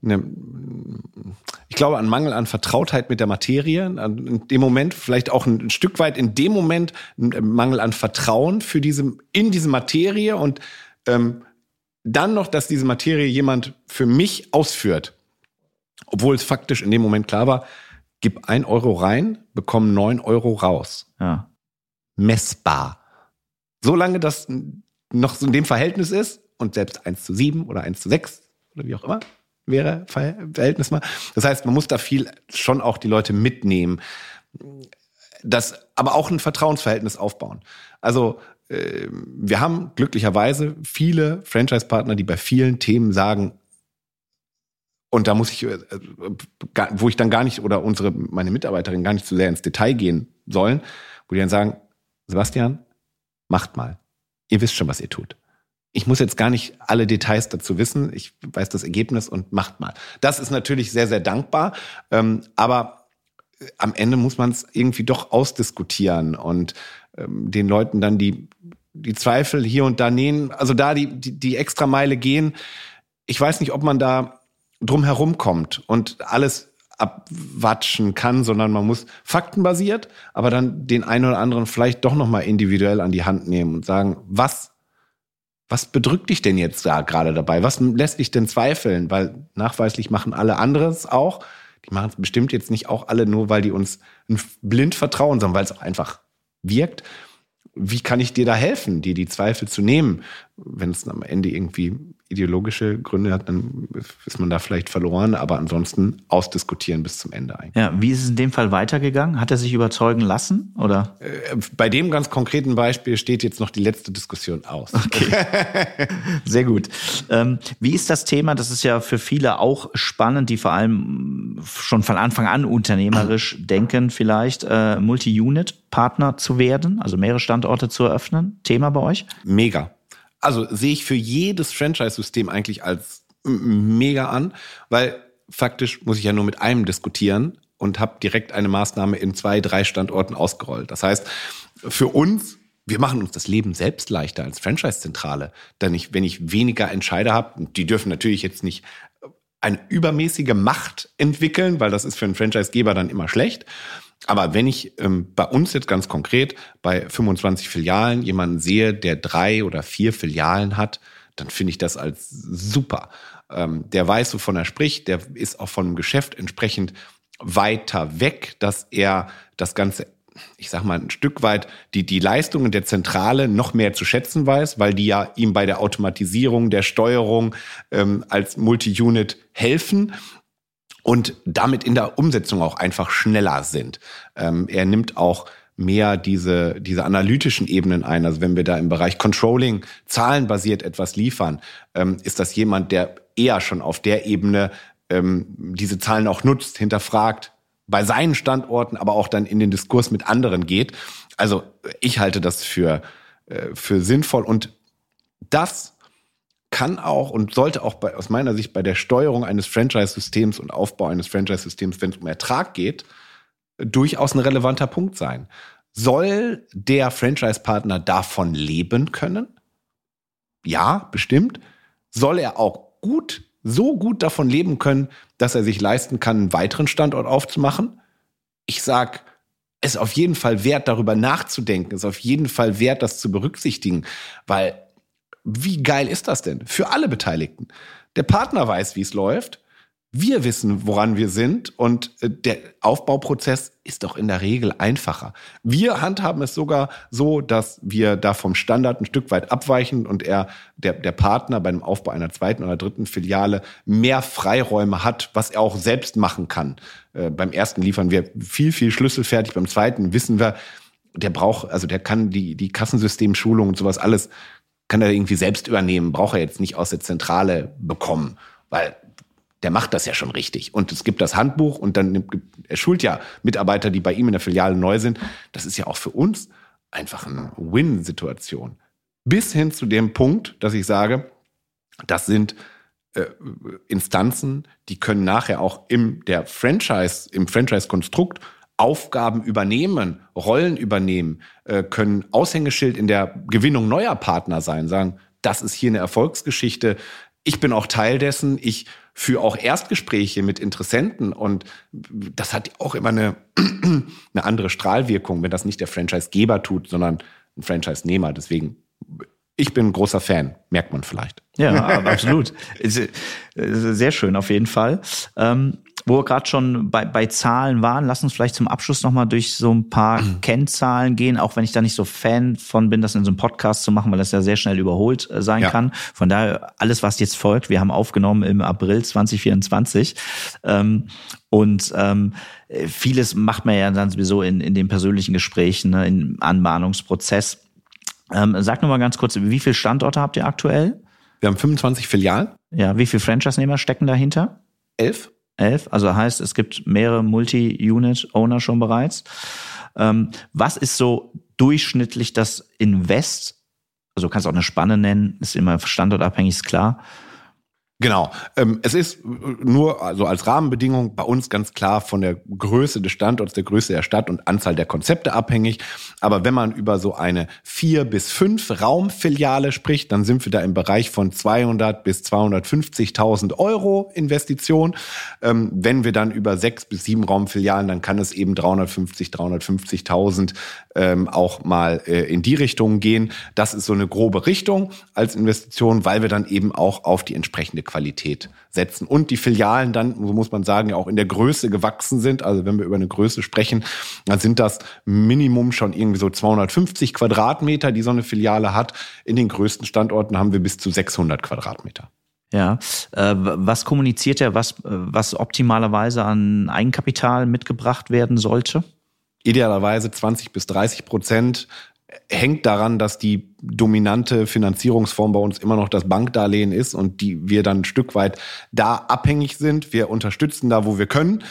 ich glaube, ein Mangel an Vertrautheit mit der Materie, in dem Moment vielleicht auch ein Stück weit in dem Moment ein Mangel an Vertrauen in diese Materie, und dann noch, dass diese Materie jemand für mich ausführt. Obwohl es faktisch in dem Moment klar war, gib 1 Euro rein, bekomm 9 Euro raus. Ja. Messbar. Solange das noch so in dem Verhältnis ist, und selbst 1:7 oder 1:6 oder wie auch immer wäre Verhältnis mal. Das heißt, man muss da viel schon auch die Leute mitnehmen. Aber auch ein Vertrauensverhältnis aufbauen. Also wir haben glücklicherweise viele Franchise-Partner, die bei vielen Themen sagen, und da muss ich, wo ich dann gar nicht, oder meine Mitarbeiterin gar nicht zu sehr ins Detail gehen sollen, wo die dann sagen, Sebastian, macht mal. Ihr wisst schon, was ihr tut. Ich muss jetzt gar nicht alle Details dazu wissen. Ich weiß das Ergebnis und macht mal. Das ist natürlich sehr, sehr dankbar. Aber am Ende muss man es irgendwie doch ausdiskutieren und den Leuten dann die Zweifel hier und da nehmen, also da die Extrameile gehen. Ich weiß nicht, ob man da drum herum kommt und alles abwatschen kann, sondern man muss faktenbasiert, aber dann den einen oder anderen vielleicht doch nochmal individuell an die Hand nehmen und sagen, was bedrückt dich denn jetzt da gerade dabei? Was lässt dich denn zweifeln? Weil nachweislich machen alle anderes auch. Die machen es bestimmt jetzt nicht auch alle nur, weil die uns blind vertrauen, sondern weil es auch einfach wirkt. Wie kann ich dir da helfen, dir die Zweifel zu nehmen? Wenn es am Ende irgendwie ideologische Gründe hat, dann ist man da vielleicht verloren, aber ansonsten ausdiskutieren bis zum Ende eigentlich. Ja, wie ist es in dem Fall weitergegangen? Hat er sich überzeugen lassen, oder? Bei dem ganz konkreten Beispiel steht jetzt noch die letzte Diskussion aus. Okay. Sehr gut. Wie ist das Thema? Das ist ja für viele auch spannend, die vor allem schon von Anfang an unternehmerisch denken, vielleicht Multi-Unit-Partner zu werden, also mehrere Standorte zu eröffnen. Thema bei euch? Mega. Also sehe ich für jedes Franchise-System eigentlich als mega an, weil faktisch muss ich ja nur mit einem diskutieren und habe direkt eine Maßnahme in 2, 3 Standorten ausgerollt. Das heißt, für uns, wir machen uns das Leben selbst leichter als Franchise-Zentrale. Denn wenn ich weniger Entscheider habe, die dürfen natürlich jetzt nicht eine übermäßige Macht entwickeln, weil das ist für einen Franchise-Geber dann immer schlecht. Aber wenn ich bei uns jetzt ganz konkret bei 25 Filialen jemanden sehe, der 3 oder 4 Filialen hat, dann finde ich das als super. Der weiß, wovon er spricht, der ist auch von dem Geschäft entsprechend weiter weg, dass er das Ganze, ich sag mal, ein Stück weit die Leistungen der Zentrale noch mehr zu schätzen weiß, weil die ja ihm bei der Automatisierung, der Steuerung als Multi-Unit helfen und damit in der Umsetzung auch einfach schneller sind. Er nimmt auch mehr diese analytischen Ebenen ein. Also wenn wir da im Bereich Controlling zahlenbasiert etwas liefern, ist das jemand, der eher schon auf der Ebene diese Zahlen auch nutzt, hinterfragt, bei seinen Standorten, aber auch dann in den Diskurs mit anderen geht. Also ich halte das für sinnvoll, und das kann auch und sollte auch aus meiner Sicht bei der Steuerung eines Franchise-Systems und Aufbau eines Franchise-Systems, wenn es um Ertrag geht, durchaus ein relevanter Punkt sein. Soll der Franchise-Partner davon leben können? Ja, bestimmt. soll er auch so gut davon leben können, dass er sich leisten kann, einen weiteren Standort aufzumachen? Ich sag, es ist auf jeden Fall wert, darüber nachzudenken. Es ist auf jeden Fall wert, das zu berücksichtigen. Weil, wie geil ist das denn? Für alle Beteiligten. Der Partner weiß, wie es läuft. Wir wissen, woran wir sind. Und der Aufbauprozess ist doch in der Regel einfacher. Wir handhaben es sogar so, dass wir da vom Standard ein Stück weit abweichen und der Partner beim Aufbau einer zweiten oder dritten Filiale mehr Freiräume hat, was er auch selbst machen kann. Beim ersten liefern wir viel schlüsselfertig. Beim zweiten wissen wir, der kann die Kassensystemschulung und sowas alles, kann er irgendwie selbst übernehmen. Braucht er jetzt nicht aus der Zentrale bekommen, weil der macht das ja schon richtig. Und es gibt das Handbuch und dann er schult ja Mitarbeiter, die bei ihm in der Filiale neu sind. Das ist ja auch für uns einfach eine Win-Situation. Bis hin zu dem Punkt, dass ich sage, das sind Instanzen, die können nachher auch im Franchise-Konstrukt Aufgaben übernehmen, Rollen übernehmen, können Aushängeschild in der Gewinnung neuer Partner sein, sagen, das ist hier eine Erfolgsgeschichte. Ich bin auch Teil dessen. Ich führe auch Erstgespräche mit Interessenten und das hat auch immer eine andere Strahlwirkung, wenn das nicht der Franchisegeber tut, sondern ein Franchise-Nehmer. Deswegen, ich bin ein großer Fan, merkt man vielleicht. Ja, absolut. Sehr schön auf jeden Fall. Wo wir gerade schon bei Zahlen waren, lass uns vielleicht zum Abschluss nochmal durch so ein paar Kennzahlen gehen, auch wenn ich da nicht so Fan von bin, das in so einem Podcast zu machen, weil das ja sehr schnell überholt sein kann. Von daher, alles, was jetzt folgt, wir haben aufgenommen im April 2024 und vieles macht man ja dann sowieso in den persönlichen Gesprächen, ne, im Anbahnungsprozess. Sag nur mal ganz kurz, wie viele Standorte habt ihr aktuell? Wir haben 25 Filialen. Ja, wie viele Franchise-Nehmer stecken dahinter? 11. 11, also heißt, es gibt mehrere Multi-Unit-Owner schon bereits. Was ist so durchschnittlich das Invest? Also du kannst auch eine Spanne nennen, ist immer standortabhängig, ist klar. Genau. Es ist nur also als Rahmenbedingung bei uns ganz klar von der Größe des Standorts, der Größe der Stadt und Anzahl der Konzepte abhängig. Aber wenn man über so eine 4 bis 5 Raumfiliale spricht, dann sind wir da im Bereich von 200 bis 250.000 Euro Investition. Wenn wir dann über 6 bis 7 Raumfilialen, dann kann es eben 350.000 auch mal in die Richtung gehen. Das ist so eine grobe Richtung als Investition, weil wir dann eben auch auf die entsprechende Qualität setzen. Und die Filialen dann, so muss man sagen, ja auch in der Größe gewachsen sind. Also wenn wir über eine Größe sprechen, dann sind das Minimum schon irgendwie so 250 Quadratmeter, die so eine Filiale hat. In den größten Standorten haben wir bis zu 600 Quadratmeter. Ja, was kommuniziert er, was optimalerweise an Eigenkapital mitgebracht werden sollte? Idealerweise 20-30%. Hängt daran, dass die dominante Finanzierungsform bei uns immer noch das Bankdarlehen ist und die wir dann ein Stück weit da abhängig sind. Wir unterstützen da, wo wir können,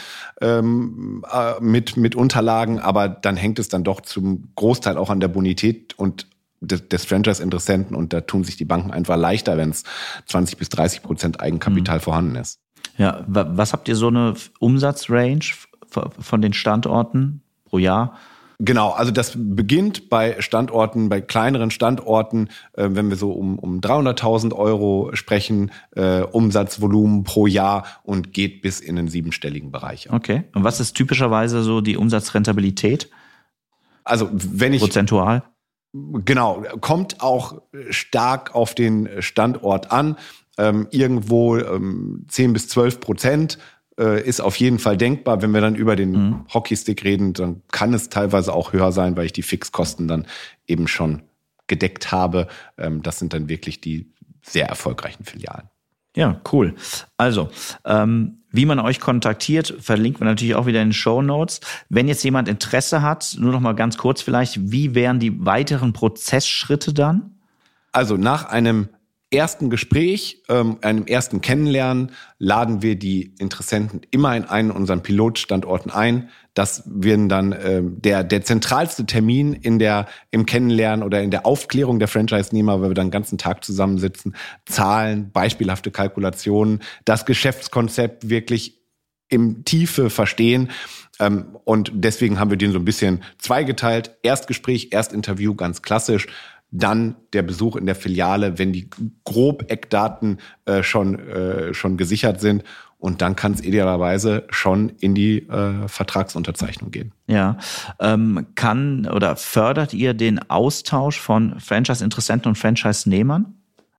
mit Unterlagen, aber dann hängt es dann doch zum Großteil auch an der Bonität und des Franchise-Interessenten und da tun sich die Banken einfach leichter, wenn es 20-30% Eigenkapital vorhanden ist. Ja, was habt ihr so eine Umsatzrange von den Standorten pro Jahr? Genau, also das beginnt bei Standorten, bei kleineren Standorten, wenn wir so um 300.000 Euro sprechen, Umsatzvolumen pro Jahr und geht bis in den 7-stelligen Bereich. Okay, und was ist typischerweise so die Umsatzrentabilität? Also wenn ich... Prozentual? Genau, kommt auch stark auf den Standort an, irgendwo 10-12%. Ist auf jeden Fall denkbar. Wenn wir dann über den Hockeystick reden, dann kann es teilweise auch höher sein, weil ich die Fixkosten dann eben schon gedeckt habe. Das sind dann wirklich die sehr erfolgreichen Filialen. Ja, cool. Also, wie man euch kontaktiert, verlinken wir natürlich auch wieder in den Shownotes. Wenn jetzt jemand Interesse hat, nur noch mal ganz kurz vielleicht, wie wären die weiteren Prozessschritte dann? Also nach einem ersten Gespräch, einem ersten Kennenlernen, laden wir die Interessenten immer in einen unserer Pilotstandorten ein. Das werden dann der zentralste Termin im Kennenlernen oder in der Aufklärung der Franchise-Nehmer, weil wir dann den ganzen Tag zusammensitzen, Zahlen, beispielhafte Kalkulationen, das Geschäftskonzept wirklich im Tiefe verstehen. Und deswegen haben wir den so ein bisschen zweigeteilt. Erstgespräch, Erstinterview, ganz klassisch. dann der Besuch in der Filiale, wenn die grob Eckdaten schon gesichert sind. Und dann kann es idealerweise schon in die Vertragsunterzeichnung gehen. Ja, kann oder fördert ihr den Austausch von Franchise-Interessenten und Franchise-Nehmern?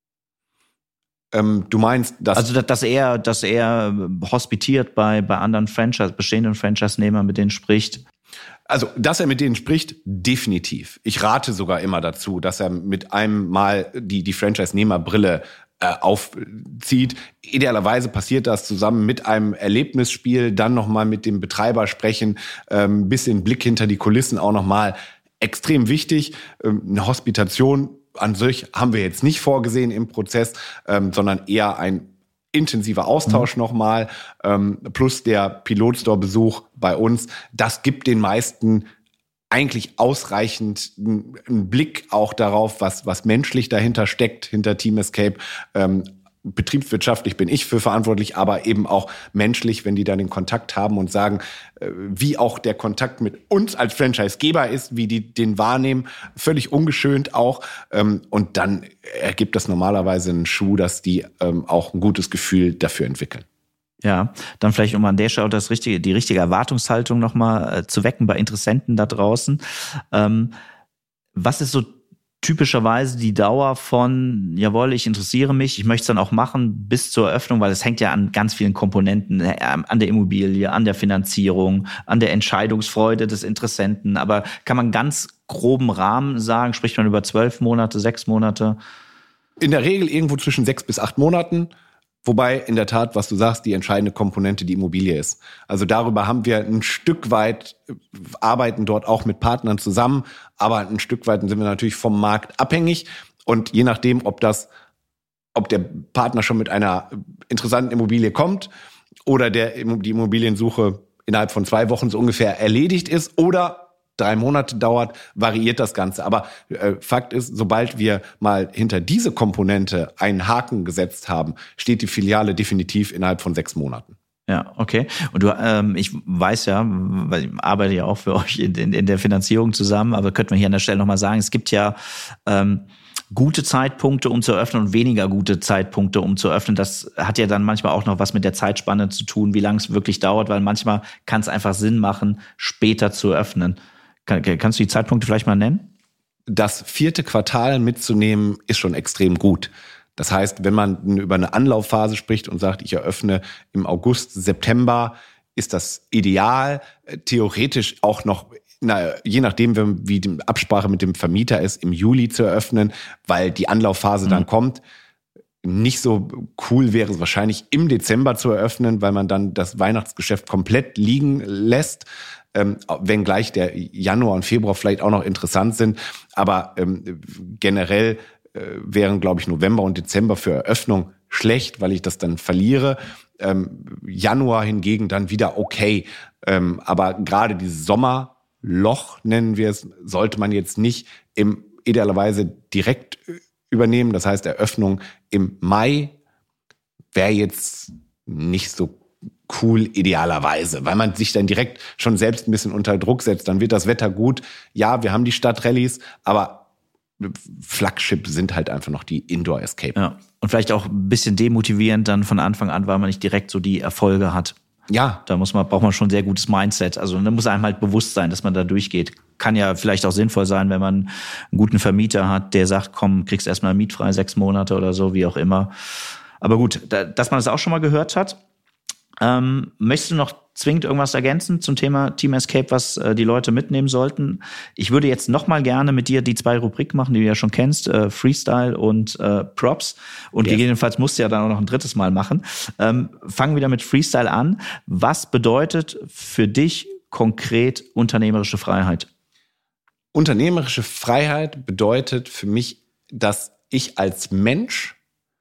Du meinst, dass er hospitiert bei anderen bestehenden Franchise-Nehmern, mit denen spricht? Also, dass er mit denen spricht, definitiv. Ich rate sogar immer dazu, dass er mit einem Mal die Franchise-Nehmer-Brille aufzieht. Idealerweise passiert das zusammen mit einem Erlebnisspiel, dann nochmal mit dem Betreiber sprechen, ein bisschen Blick hinter die Kulissen auch nochmal. Extrem wichtig. Eine Hospitation an sich haben wir jetzt nicht vorgesehen im Prozess, sondern eher ein intensiver Austausch nochmal, plus der Pilotstore-Besuch bei uns. Das gibt den meisten eigentlich ausreichend einen Blick auch darauf, was menschlich dahinter steckt, hinter Team Escape. Betriebswirtschaftlich bin ich für verantwortlich, aber eben auch menschlich, wenn die dann den Kontakt haben und sagen, wie auch der Kontakt mit uns als Franchisegeber ist, wie die den wahrnehmen, völlig ungeschönt auch. Und dann ergibt das normalerweise einen Schuh, dass die auch ein gutes Gefühl dafür entwickeln. Ja, dann vielleicht um an der Stelle die richtige Erwartungshaltung nochmal zu wecken bei Interessenten da draußen. Was ist so typischerweise die Dauer von, jawohl, ich interessiere mich, ich möchte es dann auch machen, bis zur Eröffnung, weil es hängt ja an ganz vielen Komponenten, an der Immobilie, an der Finanzierung, an der Entscheidungsfreude des Interessenten. Aber kann man ganz groben Rahmen sagen, spricht man über 12 Monate, 6 Monate? In der Regel irgendwo zwischen 6 bis 8 Monaten. Wobei in der Tat, was du sagst, die entscheidende Komponente die Immobilie ist. Also darüber haben wir ein Stück weit, arbeiten dort auch mit Partnern zusammen, aber ein Stück weit sind wir natürlich vom Markt abhängig. Und je nachdem, ob der Partner schon mit einer interessanten Immobilie kommt oder die Immobiliensuche innerhalb von 2 Wochen so ungefähr erledigt ist oder 3 Monate dauert, variiert das Ganze. Aber Fakt ist, sobald wir mal hinter diese Komponente einen Haken gesetzt haben, steht die Filiale definitiv innerhalb von 6 Monaten. Ja, okay. Und ich weiß ja, weil ich arbeite ja auch für euch in der Finanzierung zusammen, aber könnte man hier an der Stelle nochmal sagen, es gibt ja gute Zeitpunkte, um zu eröffnen und weniger gute Zeitpunkte, um zu öffnen. Das hat ja dann manchmal auch noch was mit der Zeitspanne zu tun, wie lange es wirklich dauert, weil manchmal kann es einfach Sinn machen, später zu öffnen. Kannst du die Zeitpunkte vielleicht mal nennen? Das 4. Quartal mitzunehmen, ist schon extrem gut. Das heißt, wenn man über eine Anlaufphase spricht und sagt, ich eröffne im August, September, ist das ideal. Theoretisch auch noch, je nachdem, wie die Absprache mit dem Vermieter ist, im Juli zu eröffnen, weil die Anlaufphase dann kommt. Nicht so cool wäre es wahrscheinlich im Dezember zu eröffnen, weil man dann das Weihnachtsgeschäft komplett liegen lässt. Wenngleich der Januar und Februar vielleicht auch noch interessant sind. Aber generell wären, glaube ich, November und Dezember für Eröffnung schlecht, weil ich das dann verliere. Januar hingegen dann wieder okay. Aber gerade dieses Sommerloch, nennen wir es, sollte man jetzt nicht idealerweise direkt übernehmen. Das heißt, Eröffnung im Mai wäre jetzt nicht so cool idealerweise, weil man sich dann direkt schon selbst ein bisschen unter Druck setzt. Dann wird das Wetter gut. Ja, wir haben die Stadtrallyes, aber Flagship sind halt einfach noch die Indoor Escape. Ja. Und vielleicht auch ein bisschen demotivierend dann von Anfang an, weil man nicht direkt so die Erfolge hat. Ja. Da braucht man schon ein sehr gutes Mindset. Also da muss einem halt bewusst sein, dass man da durchgeht. Kann ja vielleicht auch sinnvoll sein, wenn man einen guten Vermieter hat, der sagt, komm, kriegst erstmal mietfrei 6 Monate oder so, wie auch immer. Aber gut, dass man das auch schon mal gehört hat. Möchtest du noch zwingend irgendwas ergänzen zum Thema Team Escape, was die Leute mitnehmen sollten? Ich würde jetzt noch mal gerne mit dir die 2 Rubriken machen, die du ja schon kennst, Freestyle und Props. Und gegebenenfalls musst du ja dann auch noch ein 3. Mal machen. Fangen wieder mit Freestyle an. Was bedeutet für dich konkret unternehmerische Freiheit? Unternehmerische Freiheit bedeutet für mich, dass ich als Mensch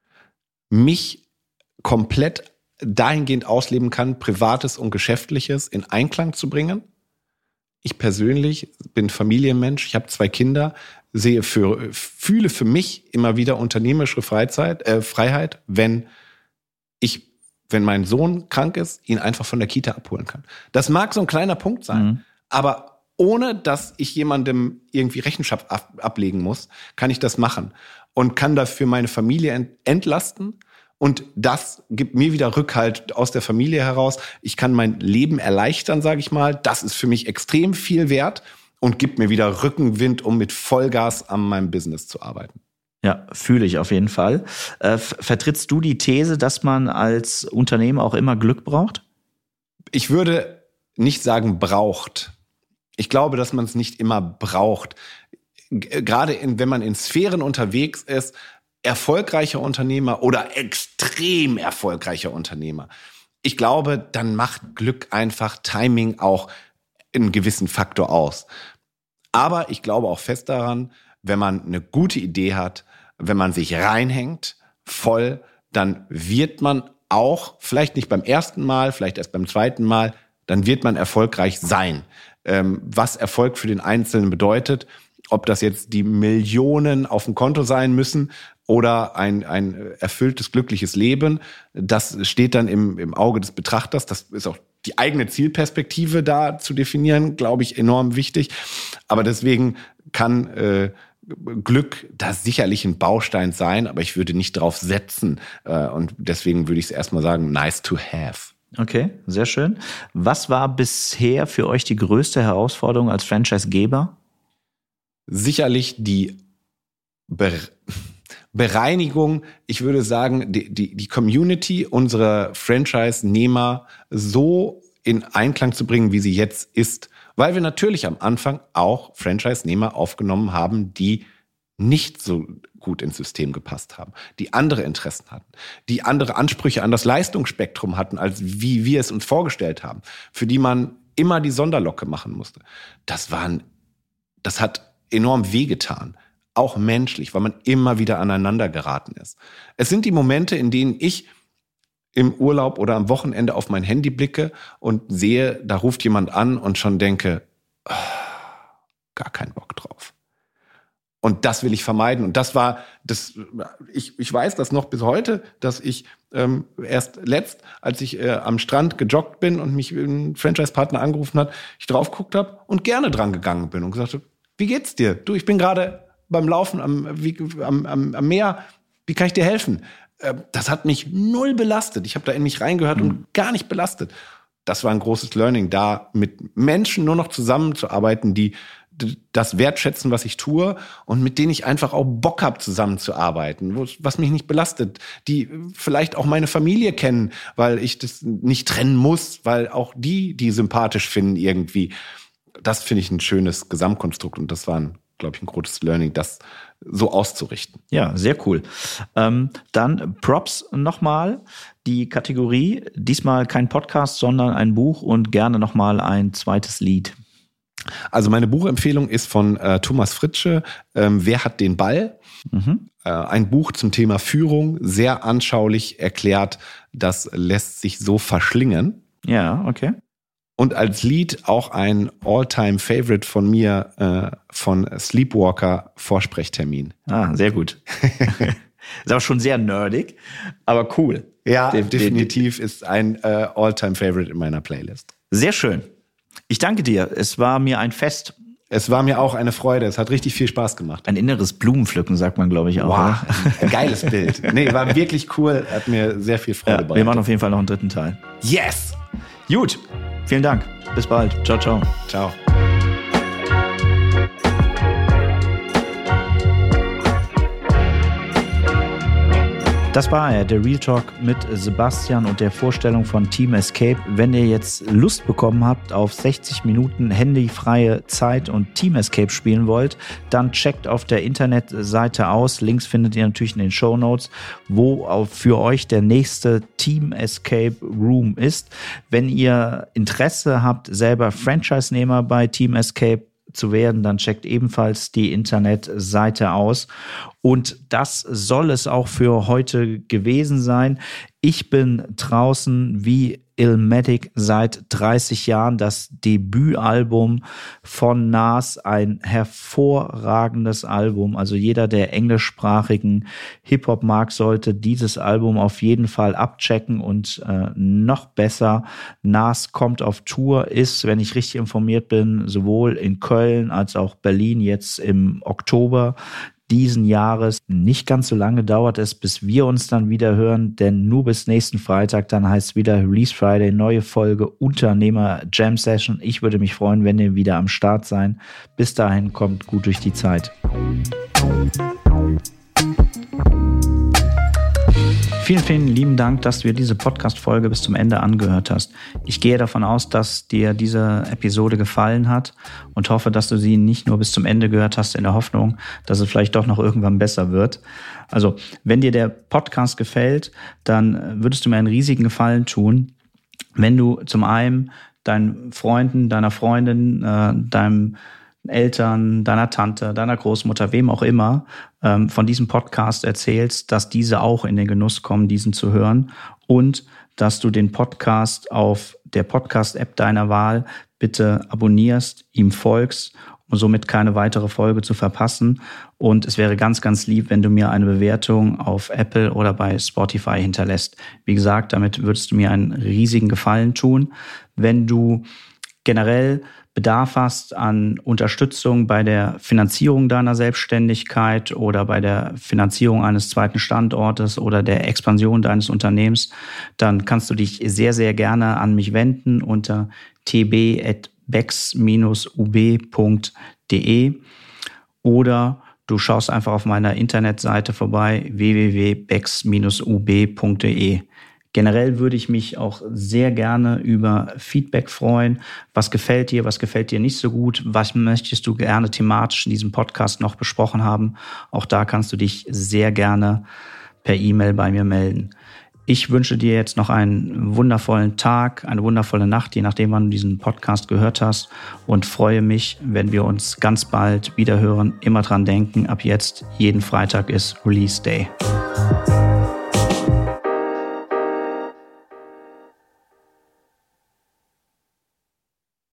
mich komplett dahingehend ausleben kann, Privates und Geschäftliches in Einklang zu bringen. Ich persönlich bin Familienmensch, ich habe 2 Kinder, fühle für mich immer wieder unternehmerische Freiheit, wenn mein Sohn krank ist, ihn einfach von der Kita abholen kann. Das mag so ein kleiner Punkt sein, aber ohne dass ich jemandem irgendwie Rechenschaft ablegen muss, kann ich das machen und kann dafür meine Familie entlasten. Und das gibt mir wieder Rückhalt aus der Familie heraus. Ich kann mein Leben erleichtern, sage ich mal. Das ist für mich extrem viel wert und gibt mir wieder Rückenwind, um mit Vollgas an meinem Business zu arbeiten. Ja, fühle ich auf jeden Fall. Vertrittst du die These, dass man als Unternehmer auch immer Glück braucht? Ich würde nicht sagen braucht. Ich glaube, dass man es nicht immer braucht. Gerade wenn man in Sphären unterwegs ist, erfolgreicher Unternehmer oder extrem erfolgreicher Unternehmer. Ich glaube, dann macht Glück einfach Timing auch einen gewissen Faktor aus. Aber ich glaube auch fest daran, wenn man eine gute Idee hat, wenn man sich reinhängt, voll, dann wird man auch, vielleicht nicht beim ersten Mal, vielleicht erst beim zweiten Mal, dann wird man erfolgreich sein. Was Erfolg für den Einzelnen bedeutet, ob das jetzt die Millionen auf dem Konto sein müssen oder ein erfülltes, glückliches Leben, das steht dann im Auge des Betrachters. Das ist auch die eigene Zielperspektive da zu definieren, glaube ich, enorm wichtig. Aber deswegen kann Glück da sicherlich ein Baustein sein, aber ich würde nicht drauf setzen. Und deswegen würde ich es erstmal sagen, nice to have. Okay, sehr schön. Was war bisher für euch die größte Herausforderung als Franchise-Geber? Sicherlich die Bereinigung, ich würde sagen, die Community unserer Franchise-Nehmer so in Einklang zu bringen, wie sie jetzt ist. Weil wir natürlich am Anfang auch Franchise-Nehmer aufgenommen haben, die nicht so gut ins System gepasst haben, die andere Interessen hatten, die andere Ansprüche an das Leistungsspektrum hatten, als wie wir es uns vorgestellt haben, für die man immer die Sonderlocke machen musste. Das hat enorm wehgetan, auch menschlich, weil man immer wieder aneinander geraten ist. Es sind die Momente, in denen ich im Urlaub oder am Wochenende auf mein Handy blicke und sehe, da ruft jemand an und schon denke, gar keinen Bock drauf. Und das will ich vermeiden. Und das war das. Ich weiß das noch bis heute, dass ich erst als ich am Strand gejoggt bin und mich ein Franchise-Partner angerufen hat, ich drauf geguckt habe und gerne dran gegangen bin und gesagt habe, wie geht's dir? Du, ich bin gerade beim Laufen am Meer. Wie kann ich dir helfen? Das hat mich null belastet. Ich habe da in mich reingehört und gar nicht belastet. Das war ein großes Learning, da mit Menschen nur noch zusammenzuarbeiten, die das wertschätzen, was ich tue und mit denen ich einfach auch Bock habe, zusammenzuarbeiten, was mich nicht belastet, die vielleicht auch meine Familie kennen, weil ich das nicht trennen muss, weil auch die sympathisch finden irgendwie. Das finde ich ein schönes Gesamtkonstrukt und das war, glaube ich, ein großes Learning, das so auszurichten. Ja, sehr cool. Dann Props nochmal, die Kategorie, diesmal kein Podcast, sondern ein Buch und gerne nochmal ein zweites Lied. Also meine Buchempfehlung ist von Thomas Fritzsche, Wer hat den Ball? Ein Buch zum Thema Führung, sehr anschaulich erklärt, das lässt sich so verschlingen. Ja, okay. Und als Lied auch ein All-Time-Favorite von mir, von Sleepwalker, Vorsprechtermin. Ah, sehr gut. Ist auch schon sehr nerdig, aber cool. Ja, definitiv ist ein All-Time-Favorite in meiner Playlist. Sehr schön. Ich danke dir. Es war mir ein Fest. Es war mir auch eine Freude. Es hat richtig viel Spaß gemacht. Ein inneres Blumenpflücken, sagt man, glaube ich, auch. Wow, ein geiles Bild. Nee, war wirklich cool. Hat mir sehr viel Freude bereitet. Wir machen auf jeden Fall noch einen dritten Teil. Yes! Gut. Vielen Dank. Bis bald. Ciao, ciao. Ciao. Das war er, der Real Talk mit Sebastian und der Vorstellung von Team Escape. Wenn ihr jetzt Lust bekommen habt auf 60 Minuten handyfreie Zeit und Team Escape spielen wollt, dann checkt auf der Internetseite aus. Links findet ihr natürlich in den Shownotes, wo auch für euch der nächste Team Escape Room ist. Wenn ihr Interesse habt, selber Franchise-Nehmer bei Team Escape zu werden, dann checkt ebenfalls die Internetseite aus. Und das soll es auch für heute gewesen sein. Ich bin draußen wie Illmatic seit 30 Jahren, das Debütalbum von Nas, ein hervorragendes Album. Also jeder, der englischsprachigen Hip-Hop mag, sollte dieses Album auf jeden Fall abchecken und noch besser, Nas kommt auf Tour, ist, wenn ich richtig informiert bin, sowohl in Köln als auch Berlin jetzt im Oktober diesen Jahres. Nicht ganz so lange dauert es, bis wir uns dann wieder hören, denn nur bis nächsten Freitag, dann heißt es wieder Release Friday, neue Folge Unternehmer Jam Session. Ich würde mich freuen, wenn ihr wieder am Start seid. Bis dahin, kommt gut durch die Zeit. Vielen, vielen lieben Dank, dass du dir diese Podcast-Folge bis zum Ende angehört hast. Ich gehe davon aus, dass dir diese Episode gefallen hat und hoffe, dass du sie nicht nur bis zum Ende gehört hast in der Hoffnung, dass es vielleicht doch noch irgendwann besser wird. Also, wenn dir der Podcast gefällt, dann würdest du mir einen riesigen Gefallen tun, wenn du zum einen deinen Freunden, deiner Freundin, deinem Eltern, deiner Tante, deiner Großmutter, wem auch immer, von diesem Podcast erzählst, dass diese auch in den Genuss kommen, diesen zu hören und dass du den Podcast auf der Podcast-App deiner Wahl bitte abonnierst, ihm folgst, um somit keine weitere Folge zu verpassen. Und es wäre ganz, ganz lieb, wenn du mir eine Bewertung auf Apple oder bei Spotify hinterlässt. Wie gesagt, damit würdest du mir einen riesigen Gefallen tun. Wenn du generell Bedarf hast an Unterstützung bei der Finanzierung deiner Selbstständigkeit oder bei der Finanzierung eines zweiten Standortes oder der Expansion deines Unternehmens, dann kannst du dich sehr, sehr gerne an mich wenden unter tb@bex-ub.de oder du schaust einfach auf meiner Internetseite vorbei www.bex-ub.de. Generell würde ich mich auch sehr gerne über Feedback freuen. Was gefällt dir nicht so gut? Was möchtest du gerne thematisch in diesem Podcast noch besprochen haben? Auch da kannst du dich sehr gerne per E-Mail bei mir melden. Ich wünsche dir jetzt noch einen wundervollen Tag, eine wundervolle Nacht, je nachdem, wann du diesen Podcast gehört hast, und freue mich, wenn wir uns ganz bald wieder hören. Immer dran denken, ab jetzt jeden Freitag ist Release Day.